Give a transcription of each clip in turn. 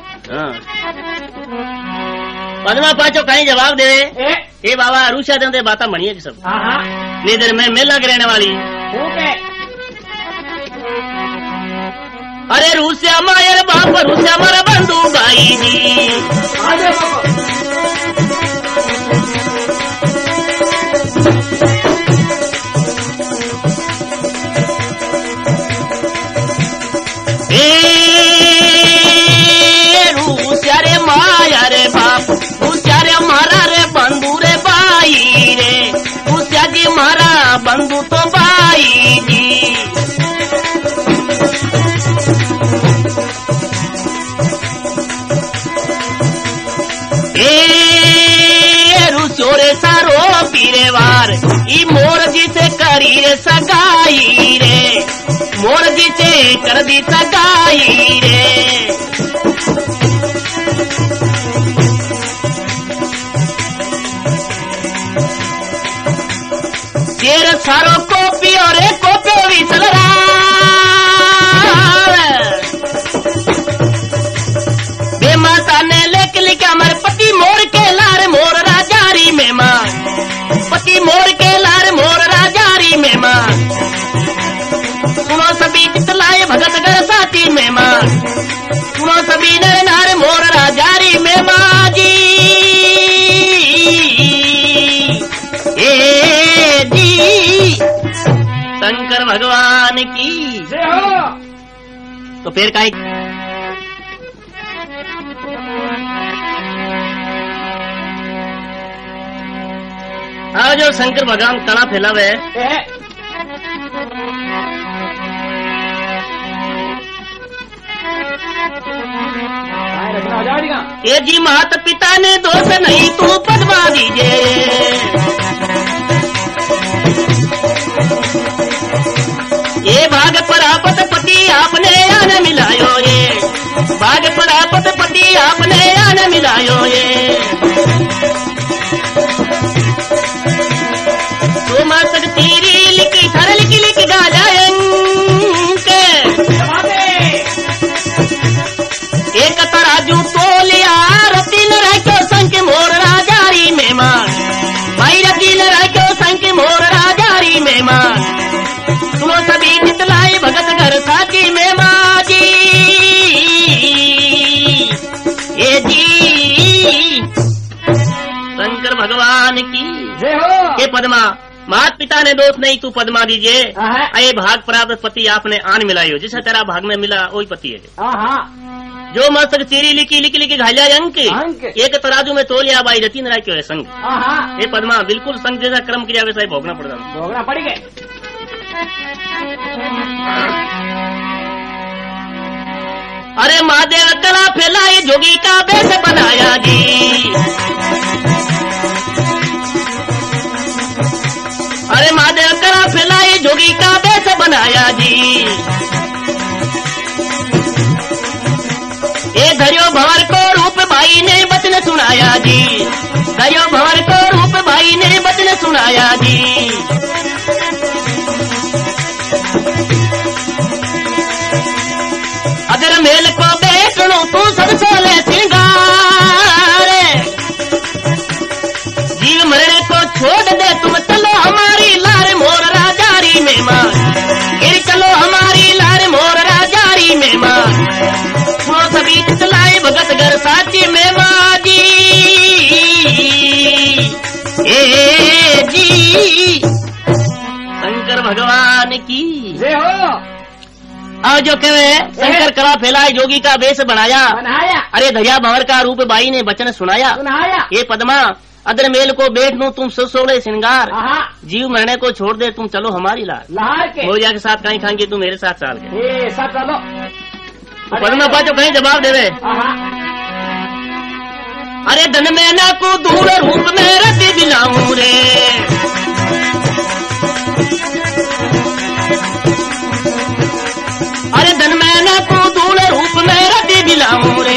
पदमा पाचो कहीं जवाब दे ए बाबा रूसिया दे बाता बनिए सब निधर में मेला के रहने वाली अरे रूसिया मायर बाप रूसिया मारा बंधु भाई जी रूसिया रे माया रे बाप रूसिया रे मारा रे बंधु रे भाई रे रूसिया जी मारा बंधु तो भाई जी रुसोरे सारो पीरेवार ई मोर जी से करी रे सगाई रे मोर जी से कर दी सगाई रे शेर सारो कोपियो रे कोपियो भी चल रहा बेमाता ने लेके लेके हमारे पति मोर के लार मोर राजारी में माँ पति मोर के लार मोर राजारी में माँ सुनो सभी चितलाए भगत घर साथी में माँ सुनो सभी नर नार मोर राजारी में माँ जी ए जी शंकर भगवान की तो फिर काई हाँ जो शंकर भगवान तना फैलावे ये जी माता पिता ने दोष नहीं तू पदमा दीजे ये भाग परापत पति आपने आने मिलायो ये भाग परापत पति आपने आने मिलायो ये तो मातक तीरी लिखी थर लिखी लिख गा जाएंगे एक तराजू तो लिया रती न रखो संख मोर राजारी में मां भाई रती न रखो संख मोर राजारी में मां सुनो सभी जितलाए भगत घर साथी में मां जी ये जी शंकर भगवान की जय हो। ये पद्मा माता पिता ने दोष नहीं तू पद्मा दीजिए अये भाग प्राप्त पति आपने आन मिलायो जिसे तेरा भाग में मिला वही पति है जो मस्तक चेरी लिखी लिखी लिखी घालिया अंक एक तराजू में तोलिया बाई रती न क्यों है संग ये पद्मा बिल्कुल संग जैसा कर्म किया वैसा ही भोगना पड़ गया अरे महादेव कला फैलाए जोगी का बेस बनाया जी अरे महादेव कला फैलाए जोगी का बेस बनाया जी ये धरियो भंवर को रूप भाई ने वचन सुनाया जी धरियो भंवर को रूप भाई ने वचन सुनाया जी अगर मेल को बैठनो तू सब सोले सिंगार जीव मरने को छोड़ दे तुम चलो हमारी लार मोर राजारी में मां गिर चलो हमारी लार मोर राजारी में मां सुनो सभी चलाए भगत घर साथी में मां जी ए जी शंकर भगवान की जय हो। अब जो कहे शंकर कला फैलाए जोगी का वेश बनाया अरे धैया भंवर का रूप बाई ने वचन सुनाया ये पद्मा अदर मेल को बैठ लूं तुम सोले श्रृंगार जीव मरने को छोड़ दे तुम चलो हमारी लार भोजा के साथ कहीं खाएंगे तुम मेरे साथ चाल के चलो पद्मा पाचो कहीं जवाब देवे अरे धन में ना को दूर रूप में रति दिलाऊं रे अरे धन में ना को दूर रूप में रति दिलाऊं रे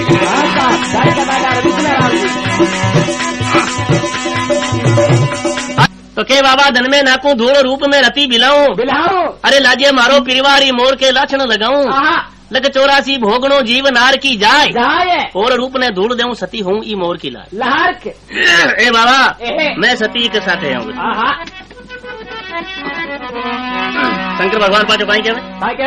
तो के बाबा धन में नाकू धूल रूप में रति बिलाऊं अरे लाजिए मारो परिवारी मोर के लाछन लगाऊं लग 84 भोगनो जीव नार की जाए और रूप ने धूल देऊं सती हूँ ई मोर की लाल लहार के ए बाबा मैं सती के साथ आऊंगा। शंकर भगवान पाचो भाई क्या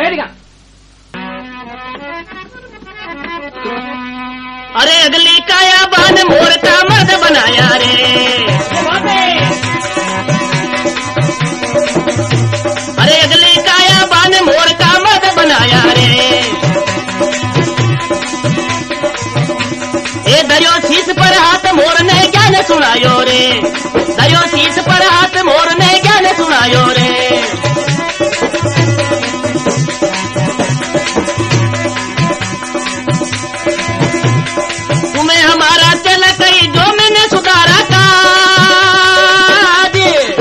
अरे अगली काया बान मोर का मर्द बनाया रे अरे अगली काया बान मोर का मर्द बनाया रे ए दरियो शीश पर हाथ मोर ने ज्ञान सुनायो रे दरियो शीश पर हाथ मोर ने ज्ञान सुनायो रे तुम्हें हमारा चल कई जो मैंने सुधारा काज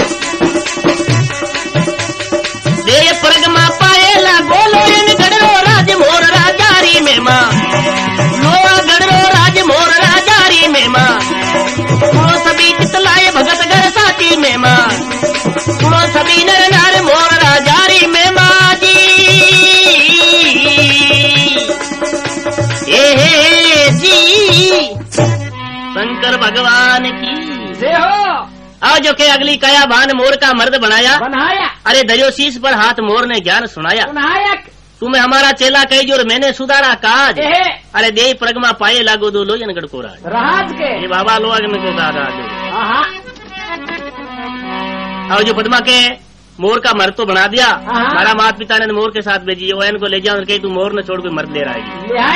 दे प्रगमा पाएला बोलो इन गढ़ो राज मोर राजारी में माँ लोआ गढ़ो राज मोर राजारी में माँ सुनो सभी चितलाए भगत घर साथी में माँ सुनो सभी नर नार मोर राजारी में माँ जी ए जी शंकर भगवान की जय हो। आओ जो के अगली काया भान मोर का मर्द बनाया अरे दरियो शीश पर हाथ मोर ने ज्ञान सुनाया तुम्हें हमारा चेला कही जो मैंने सुधारा काज अरे दे प्रगमा पाए लागो दो लो जनगढ़ को राज के ये बाबा लो आगे में को दादा आओ जो पद्मा के मोर का मर्द तो बना दिया हमारा माता पिता ने मोर के साथ भेजी वो इनको ले जाओ कही तू मोर न छोड़ के मर्द ले रहा है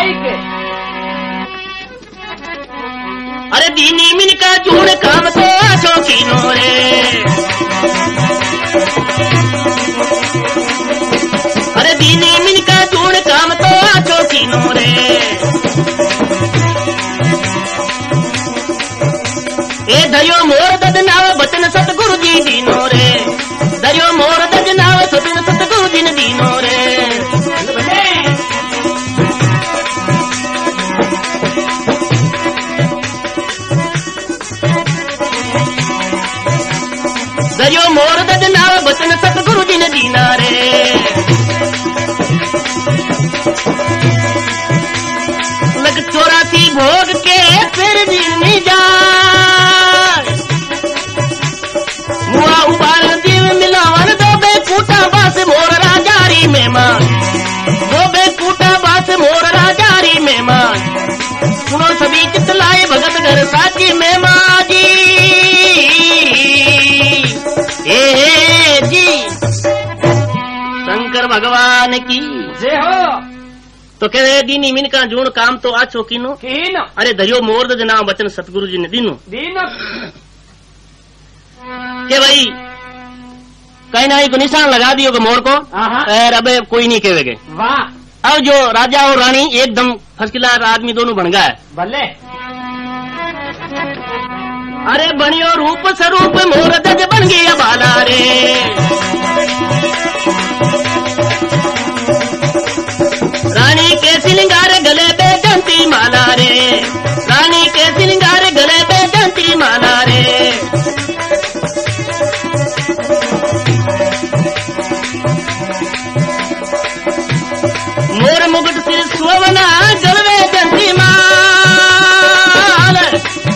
अरे दीनी मिन का जोड़ काम तो शौकीनो रे अरे दीनी मिन का जोड़ काम तो शौकीनो रे ए दरियो मोर दद नाव बचन सतगुरु जी दीनो रे दरियो मोर दद नाव बचन सतगुरु जी दीनो रे दरियो मोर दद नाव बचन सतगुरु जी ने दीना रे लग 84 भोग के फिर जीनी जाए मुआ उबाल दिल मिलावन दो बे कूटा बास मोर राजारी में मां दो बे कूटा बास मोर राजारी में मां सुनो सभी चितलाए भगत घर साथी में मां जी ए जी शंकर भगवान की जय हो। तो कह रहे दीनी मिन का जूण काम तो आछो कीनो अरे दरियो मोर दज नाम बचन सतगुरु जी ने दीनो के भाई कहीं ना को निशान लगा दियो मोर को और अब कोई नहीं कहेगे वाह। अब जो राजा और रानी एकदम फर्स्ट क्लास आदमी दोनों बन गए भले अरे बनियो रूप स्वरूप मोर दज बन गया बाला रे रानी के सिंगार गले पे जंती माला रे रानी के सिंगार गले पे जंती माला रे मोर मुकुट सिर सुवना जलवे जंती माल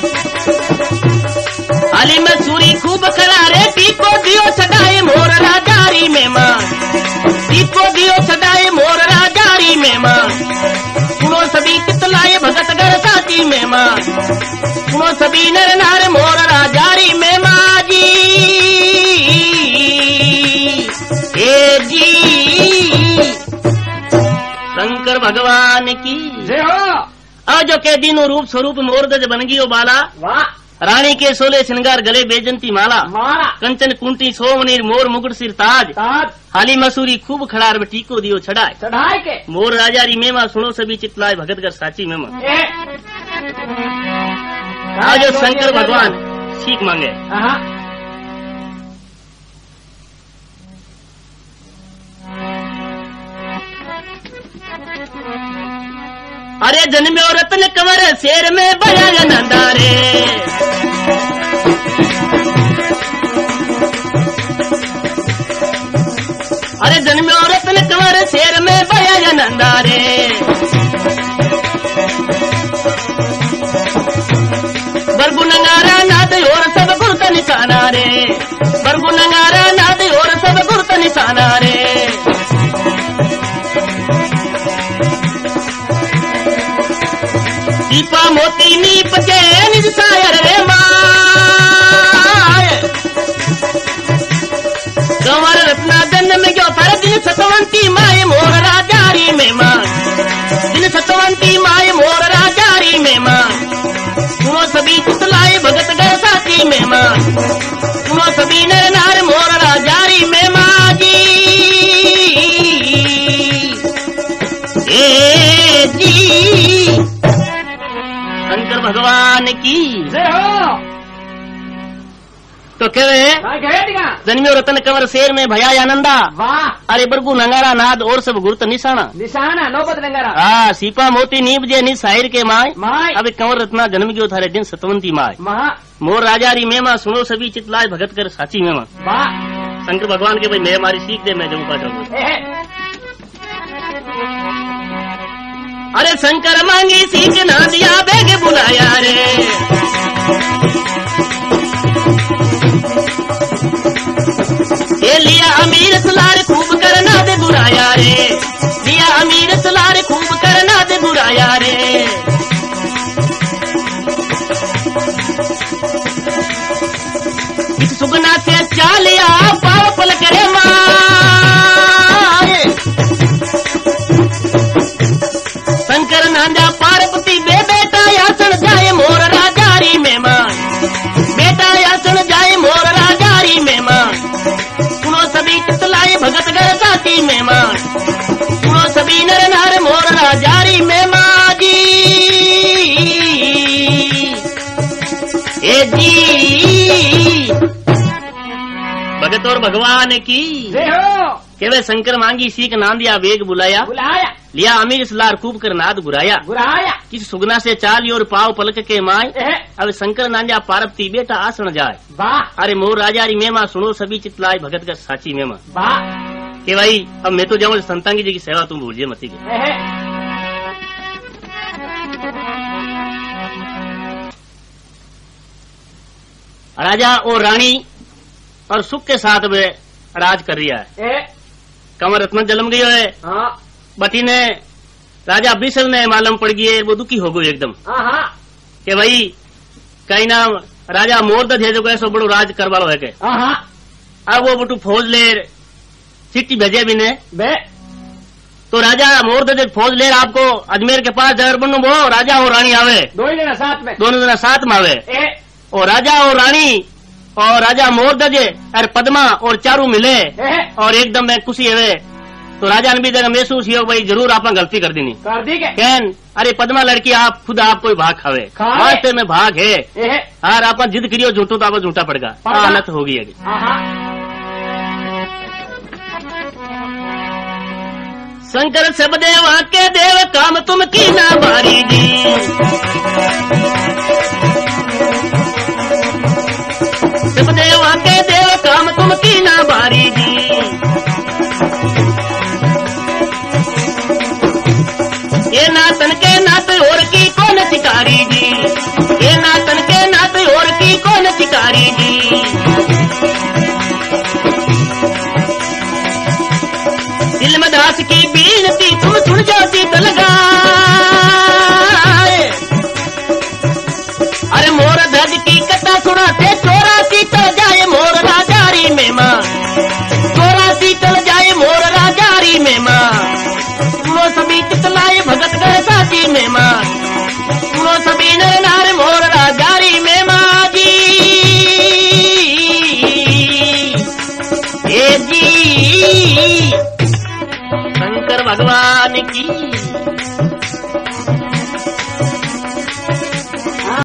अली में सूरी खूब खड़ा रे टीको दियो सदाए मोर राजारी में मां टीको दियो सदाए मोर राजारी में मां सुनो सभी चितलाए भगत घर साथी में मां सुनो सभी नर नार मोर राजारी में मां जी ए जी शंकर भगवान की जय हो। आज के दिनों रूप स्वरूप मोरदज बन गयो बाला वाह। रानी के सोले श्रृंगार गले बेजंती माला कंचन कुंटी सोवनीर मोर मुकुट सिर ताज हाली मसूरी खूब खड़ार टीको दियो चढ़ाए के मोर राजारी मेमा सुनो सभी चितलाए भगत कर साची मेमा आज शंकर भगवान सीख मांगे अरे जन्म्यो रत्न कंवर शेर में बया नंदारे अरे जन्म्यो रत्न कंवर शेर में भया नंदा रे। बरगु नंगारा नाद और सब गुरुत निशाना रे। बरगु नंगारा नाद और सब गुरुत निशाना रे। दीपा मोती नीप के निज सायर रे माय। कंवर रत्ना जन्म में गयो पर दिन सतवंती माय मोर राजारी में मां। दिन सतवंती माय मोर राजारी में मां। सुनो सभी चितलाए भगत गए साथी में मां। सुनो सभी नर नार मोर राजारी में मां जी। ए जी शंकर भगवान की जय हो। तो कहे जन्म्यो रतन कंवर शेर में भया आनंदा। वाह। अरे बरगु नंगारा नाद और सब गुरुत निशाना निशाना नौबत नंगारा। हाँ सीपा मोती नीब जे नि साहिर के माय माय। अबे कंवर रत्ना जन्म गयो थारे दिन सतवंती माय मोर राजारी मेमा। सुनो सभी चितलाए भगत कर साची मेमा। वाह। शंकर भगवान के भाई मैं हमारी सीख दे मैं जाऊँ पाचा। अरे शंकर मांगी सीख ना दिया बेग बुलाया रे। ये लिया अमीर सलार खूब करना दे बुराया रे। लिया अमीर सलार खूब करना दे बुराया रे। इस सुगना से चालिया पाव पल करे माए। शंकर नांदा पार्वती बे बेटा यासन जाए मोर राजारी में मां। बेटा यासन जाए मोर राजारी में मां। सुनो सभी चितलाए भगत गए साथी में मां। सुनो सभी नर नार मोर राजारी में मां जी। ए जी भगत और भगवान की जय हो। केवल शंकर मांगी सीख नांदिया वेग बुलाया। बुलाया लिया अमीर सलार खूब कर नाद गुराया। गुराया किस सुगना से चाली और पाव पलक के माय। अब शंकर नांदिया पार्वती बेटा आसन जाए। वाह। अरे मोर राजारी मेमा। सुनो सभी चितलाए भगत का साची मेमा। वाह। के भाई अब मैं तो जाऊँ संतांगी जी की सेवा तुम भूलिए मती की। राजा और रानी और सुख के साथ में राज कर रिया है। कंवर रत्न जन्म गयो है। हाँ। बटी ने राजा बिसल ने मालूम पड़ गई है वो दुखी हो गई एकदम। के भाई कहीं ना राजा मोरदज है जो ऐसा बड़ो राज करवा लो है के। अब वो बटू फौज ले चिट्ठी भेजे भी ने तो राजा मोरदज फौज ले आपको अजमेर के पास जगर बनो वो राजा और रानी आवे। दोनों जना साथ में आवे। और राजा और रानी और राजा मोरदज और पद्मा और चारू मिले और एकदम में खुशी है। तो राजा ने भी जगह महसूस किया भाई जरूर आपने गलती कर दी। कहन अरे पद्मा लड़की आप खुद आप कोई भाग खावे वास्ते में भाग है। और आप जिद करियो झूठो तो आप झूठा पड़ेगा। हालत होगी अभी। शंकर सब देवा के देव काम तुम की ना बारी जी। सब देवा के देव काम तुम की ना बारी जी। ये नातन के नात और की कौन शिकारी जी। ये नातन के नात और की कौन शिकारी जी। दिल में दास की बीनती तुम सुन जाती तो लगा। अरे मोर धज की कथा सुनाते चौरासी चल जाए मोर राजारी में मां। चौरासी चल जाए मोर राजारी में मां। सुनो सभी चितलाए भगत गए साथी में मां। सुनो सभी नर नार मोर राजारी में मां जी। ए जी शंकर भगवान की